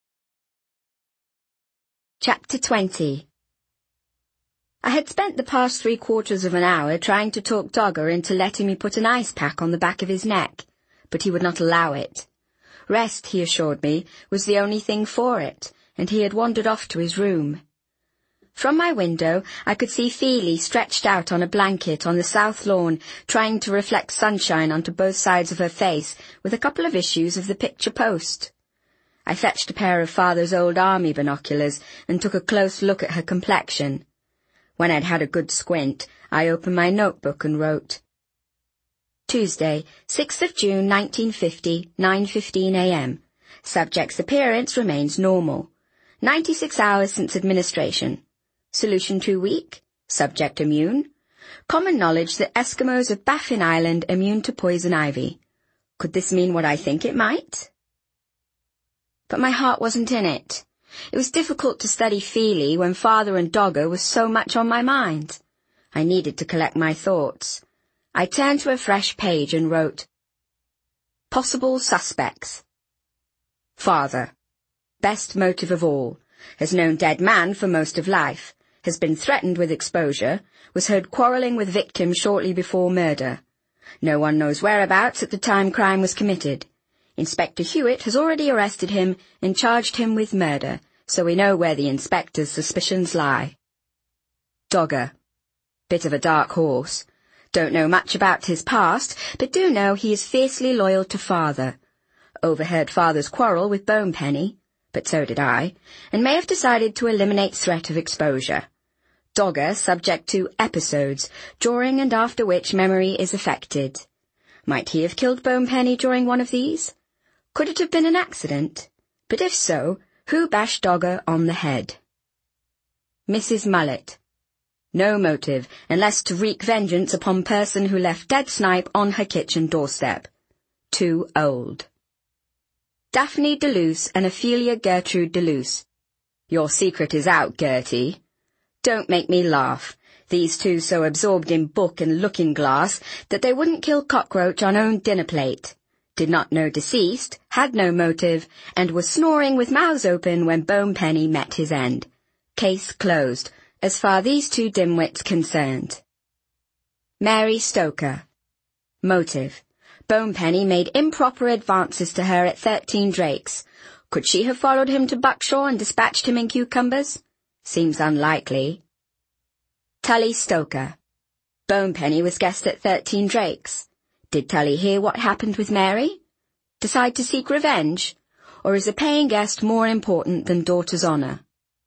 Chapter twenty. I had spent the past three quarters of an hour trying to talk Dogger into letting me put an ice pack on the back of his neck, but he would not allow it. Rest, he assured me, was the only thing for it, and he had wandered off to his room. From my window, I could see Feely stretched out on a blanket on the south lawn, trying to reflect sunshine onto both sides of her face with a couple of issues of the Picture Post. I fetched a pair of Father's old army binoculars and took a close look at her complexion. When I'd had a good squint, I opened my notebook and wrote, Tuesday, sixth of June nineteen fifty, nine fifteen a m Subject's appearance remains normal. ninety-six hours since administration. Solution too weak. Subject immune. Common knowledge that Eskimos of Baffin Island immune to poison ivy. Could this mean what I think it might? But my heart wasn't in it. It was difficult to study Feely when Father and Dogger was so much on my mind. I needed to collect my thoughts. I turned to a fresh page and wrote, Possible suspects. Father. Best motive of all. Has known dead man for most of life. Has been threatened with exposure. Was heard quarrelling with victim shortly before murder. No one knows whereabouts at the time crime was committed. Inspector Hewitt has already arrested him and charged him with murder, so we know where the inspector's suspicions lie. Dogger. Bit of a dark horse. Don't know much about his past, but do know he is fiercely loyal to Father. Overheard Father's quarrel with Bonepenny, but so did I, and may have decided to eliminate threat of exposure. Dogger subject to episodes, during and after which memory is affected. Might he have killed Bonepenny during one of these? Could it have been an accident? But if so, who bashed Dogger on the head? Missus Mullet. No motive, unless to wreak vengeance upon person who left dead snipe on her kitchen doorstep. Too old. Daphne Deluse and Ophelia Gertrude Deluse. Your secret is out, Gertie. Don't make me laugh. These two so absorbed in book and looking-glass that they wouldn't kill cockroach on own dinner plate. Did not know deceased, had no motive, and was snoring with mouths open when Bonepenny met his end. Case closed, as far these two dimwits concerned. Mary Stoker. Motive. Bonepenny made improper advances to her at thirteen Drakes. Could she have followed him to Buckshaw and dispatched him in cucumbers? Seems unlikely. Tully Stoker. Bonepenny was guest at thirteen Drakes. Did Tully hear what happened with Mary? Decide to seek revenge? Or is a paying guest more important than daughter's honour?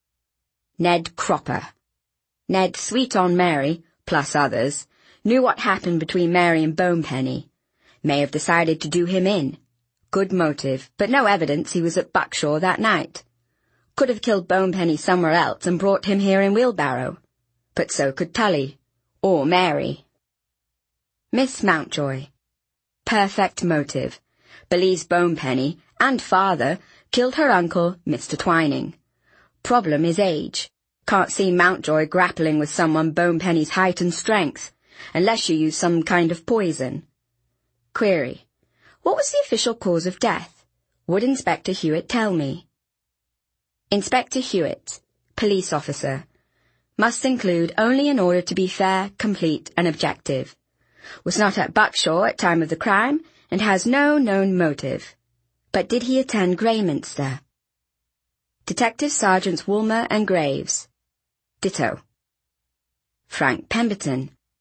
Ned Cropper. Ned, sweet on Mary, plus others, knew what happened between Mary and Bonepenny. May have decided to do him in. Good motive, but no evidence he was at Buckshaw that night. Could have killed Bonepenny somewhere else and brought him here in wheelbarrow. But so could Tully. Or Mary. Miss Mountjoy. Perfect motive. Believes Bonepenny, and Father, killed her uncle, Mister Twining. Problem is age. Can't see Mountjoy grappling with someone Bonepenny's height and strength, unless you use some kind of poison. Query. What was the official cause of death? Would Inspector Hewitt tell me? Inspector Hewitt. Police officer. Must include only in order to be fair, complete, and objective. Was not at Buckshaw at time of the crime, and has no known motive. But did he attend Greyminster? Detective Sergeants Woolmer and Graves. Ditto. Frank Pemberton.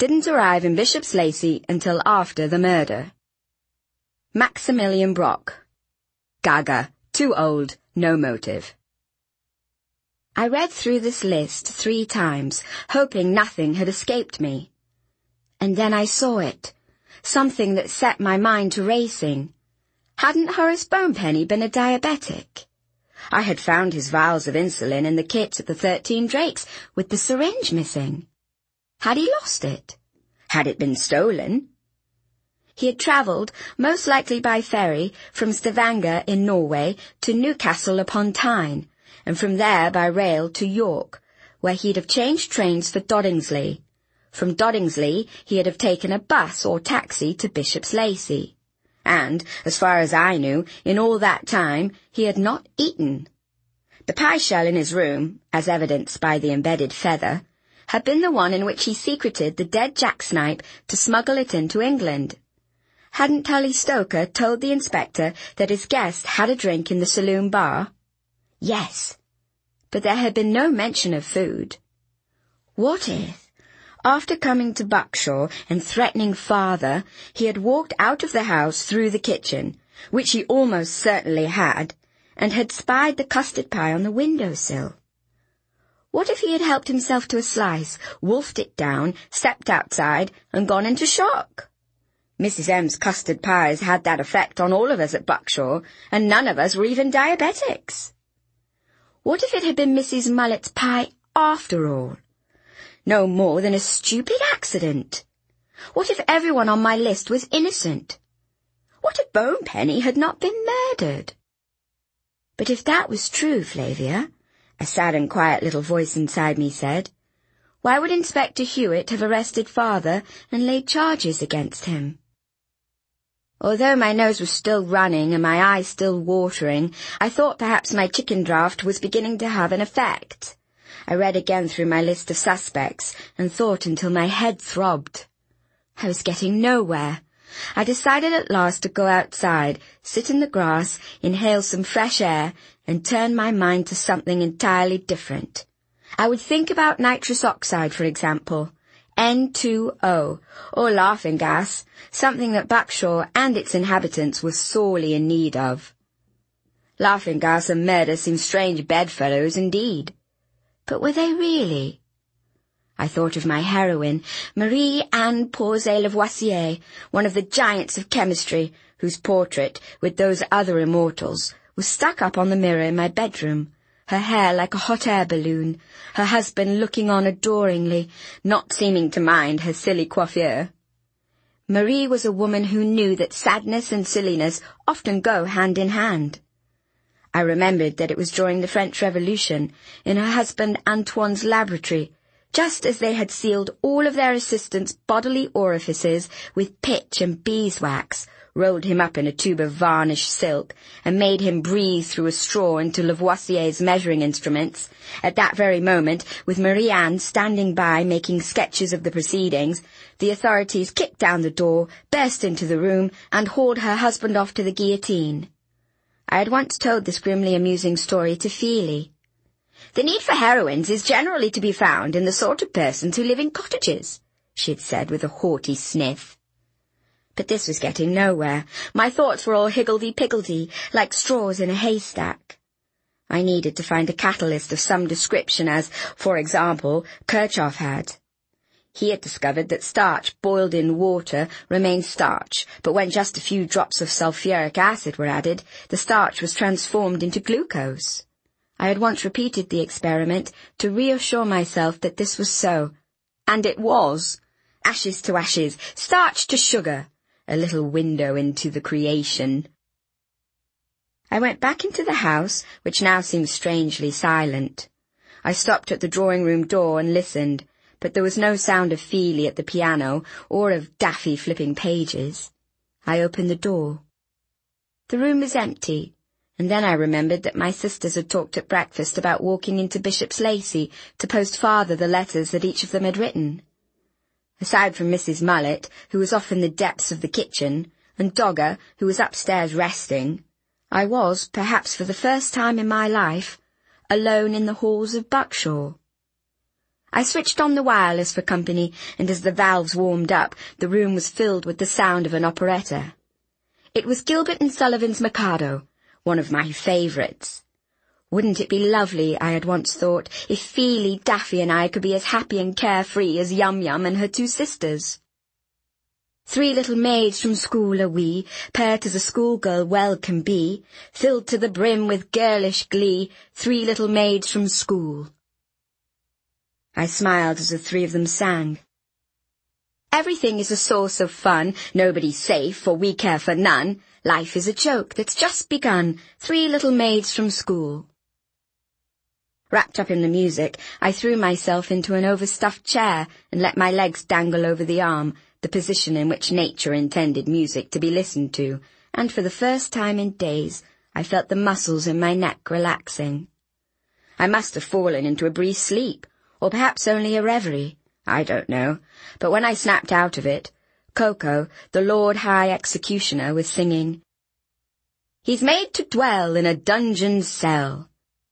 didn't arrive in Bishop's Lacey until after the murder. Maximilian Brock. Gaga, too old, no motive. I read through this list three times, hoping nothing had escaped me. And then I saw it, something that set my mind to racing. Hadn't Horace Bonepenny been a diabetic? I had found his vials of insulin in the kit at the Thirteen Drakes, with the syringe missing. Had he lost it? Had it been stolen? He had travelled, most likely by ferry, from Stavanger in Norway to Newcastle upon Tyne, and from there by rail to York, where he'd have changed trains for Doddingsley. From Doddingsley he'd have taken a bus or taxi to Bishop's Lacey. And, as far as I knew, in all that time he had not eaten. The pie shell in his room, as evidenced by the embedded feather, had been the one in which he secreted the dead jacksnipe to smuggle it into England. Hadn't Tully Stoker told the inspector that his guest had a drink in the saloon bar? Yes, but there had been no mention of food. What if, after coming to Buckshaw and threatening father, he had walked out of the house through the kitchen, which he almost certainly had, and had spied the custard pie on the window-sill? What if he had helped himself to a slice, wolfed it down, stepped outside, and gone into shock? Missus M's custard pies had that effect on all of us at Buckshaw, and none of us were even diabetics. What if it had been Missus Mullet's pie after all? No more than a stupid accident. What if everyone on my list was innocent? What if Bonepenny had not been murdered? But if that was true, Flavia, a sad and quiet little voice inside me said, why would Inspector Hewitt have arrested father and laid charges against him? Although my nose was still running and my eyes still watering, I thought perhaps my chicken draught was beginning to have an effect. I read again through my list of suspects and thought until my head throbbed. I was getting nowhere. I decided at last to go outside, sit in the grass, inhale some fresh air, and turn my mind to something entirely different. I would think about nitrous oxide, for example, N two O, or laughing gas, something that Buckshaw and its inhabitants were sorely in need of. Laughing gas and murder seemed strange bedfellows indeed. But were they really? I thought of my heroine, Marie-Anne Pauset-Lavoisier, one of the giants of chemistry, whose portrait, with those other immortals, was stuck up on the mirror in my bedroom, her hair like a hot air balloon, her husband looking on adoringly, not seeming to mind her silly coiffure. Marie was a woman who knew that sadness and silliness often go hand in hand. I remembered that it was during the French Revolution, in her husband Antoine's laboratory, just as they had sealed all of their assistants' bodily orifices with pitch and beeswax, rolled him up in a tube of varnished silk, and made him breathe through a straw into Lavoisier's measuring instruments. At that very moment, with Marie-Anne standing by making sketches of the proceedings, the authorities kicked down the door, burst into the room, and hauled her husband off to the guillotine. I had once told this grimly amusing story to Feely. The need for heroines is generally to be found in the sort of persons who live in cottages, she had said with a haughty sniff. But this was getting nowhere. My thoughts were all higgledy-piggledy, like straws in a haystack. I needed to find a catalyst of some description as, for example, Kirchhoff had. He had discovered that starch boiled in water remained starch, but when just a few drops of sulfuric acid were added, the starch was transformed into glucose. I had once repeated the experiment to reassure myself that this was so. And it was. Ashes to ashes, starch to sugar. A little window into the creation. I went back into the house, which now seemed strangely silent. I stopped at the drawing-room door and listened, but there was no sound of Feely at the piano or of Daffy flipping pages. I opened the door. The room was empty, and then I remembered that my sisters had talked at breakfast about walking into Bishop's Lacey to post father the letters that each of them had written. Aside from Missus Mullet, who was off in the depths of the kitchen, and Dogger, who was upstairs resting, I was, perhaps for the first time in my life, alone in the halls of Buckshaw. I switched on the wireless for company, and as the valves warmed up, the room was filled with the sound of an operetta. It was Gilbert and Sullivan's Mikado, one of my favourites. Wouldn't it be lovely, I had once thought, if Feely, Daffy and I could be as happy and carefree as Yum Yum and her two sisters? Three little maids from school are we, pert as a schoolgirl well can be, filled to the brim with girlish glee, three little maids from school. I smiled as the three of them sang. Everything is a source of fun, nobody's safe, for we care for none. Life is a joke that's just begun, three little maids from school. Wrapped up in the music, I threw myself into an overstuffed chair and let my legs dangle over the arm, the position in which nature intended music to be listened to, and for the first time in days, I felt the muscles in my neck relaxing. I must have fallen into a brief sleep, or perhaps only a reverie, I don't know, but when I snapped out of it, Coco, the Lord High Executioner, was singing, "He's made to dwell in a dungeon cell."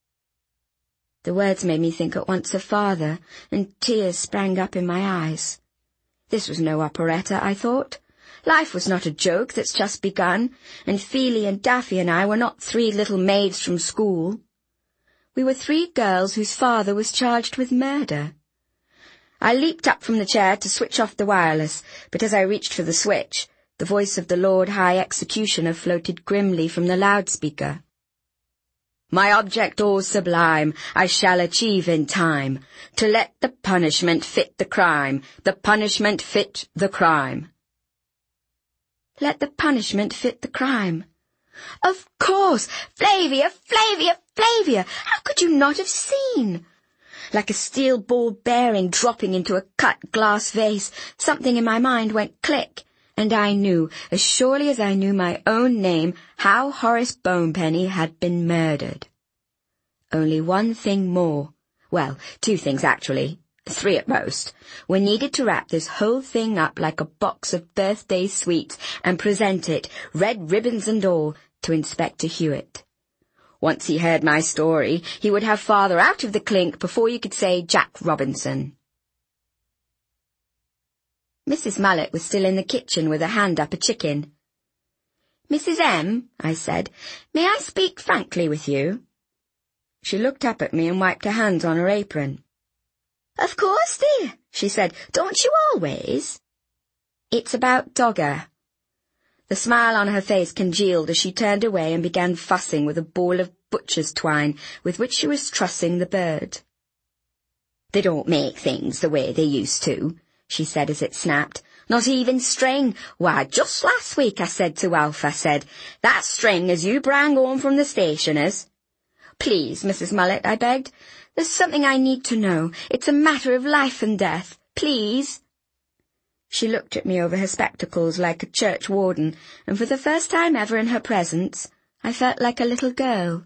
The words made me think at once of father, and tears sprang up in my eyes. This was no operetta, I thought. Life was not a joke that's just begun, and Feely and Daffy and I were not three little maids from school. We were three girls whose father was charged with murder. I leaped up from the chair to switch off the wireless, but as I reached for the switch, the voice of the Lord High Executioner floated grimly from the loudspeaker. "My object all sublime I shall achieve in time, to let the punishment fit the crime, the punishment fit the crime." Let the punishment fit the crime. Of course! Flavia, Flavia, Flavia! How could you not have seen? Like a steel ball bearing dropping into a cut glass vase, something in my mind went click, and I knew, as surely as I knew my own name, how Horace Bonepenny had been murdered. Only one thing more, well, two things actually, three at most, were needed to wrap this whole thing up like a box of birthday sweets and present it, red ribbons and all, to Inspector Hewitt. Once he heard my story, he would have father out of the clink before you could say Jack Robinson. Missus Mullet was still in the kitchen with her hand up a chicken. "Missus M," I said, "may I speak frankly with you?" She looked up at me and wiped her hands on her apron. "Of course, dear," she said. "Don't you always?" "It's about Dogger." The smile on her face congealed as she turned away and began fussing with a ball of butcher's twine with which she was trussing the bird. "They don't make things the way they used to," she said as it snapped. "Not even string. Why, just last week I said to Alf, I said, 'That string as you brang home from the stationer's.'" "Please, Missus Mullet," I begged. "There's something I need to know. It's a matter of life and death. Please." She looked at me over her spectacles like a church warden, and for the first time ever in her presence, I felt like a little girl.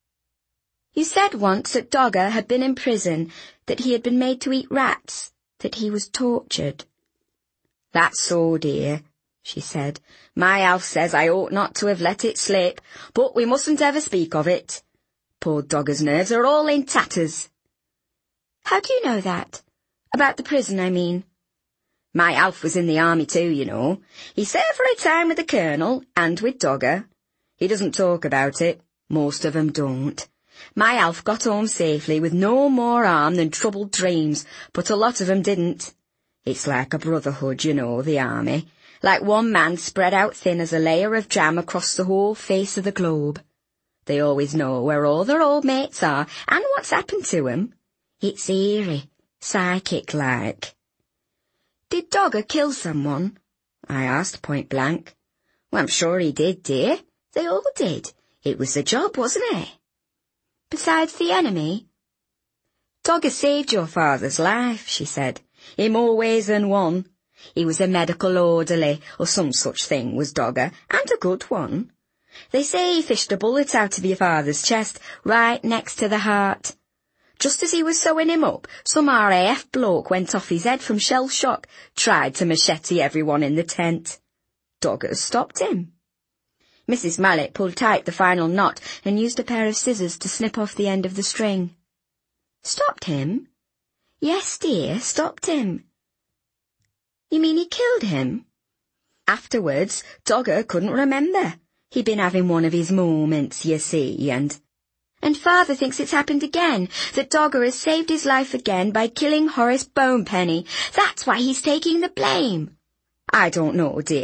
"You said once that Dogger had been in prison, that he had been made to eat rats, that he was tortured." "That's so, dear," she said. "My Alf says I ought not to have let it slip, but we mustn't ever speak of it. Poor Dogger's nerves are all in tatters." "How do you know that? About the prison, I mean." "My Alf was in the army too, you know. He served for a time with the Colonel, and with Dogger. He doesn't talk about it. Most of 'em don't. My Alf got home safely with no more harm than troubled dreams, but a lot of 'em didn't. It's like a brotherhood, you know, the army. Like one man spread out thin as a layer of jam across the whole face of the globe. They always know where all their old mates are, and what's happened to 'em. It's eerie, psychic-like." "Did Dogger kill someone?" I asked point blank. "Well, I'm sure he did, dear. They all did. It was the job, wasn't it?" "Besides the enemy?" "Dogger saved your father's life," she said, "in more ways than one. He was a medical orderly, or some such thing was Dogger, and a good one. They say he fished a bullet out of your father's chest, right next to the heart. Just as he was sewing him up, some R A F bloke went off his head from shell shock, tried to machete everyone in the tent. Dogger stopped him." Missus Mallet pulled tight the final knot and used a pair of scissors to snip off the end of the string. "Stopped him?" Yes, dear, stopped him. You mean he killed him? Afterwards, Dogger couldn't remember. He'd been having one of his moments, you see, and... And Father thinks it's happened again, that Dogger has saved his life again by killing Horace Bonepenny. That's why he's taking the blame. I don't know, dear.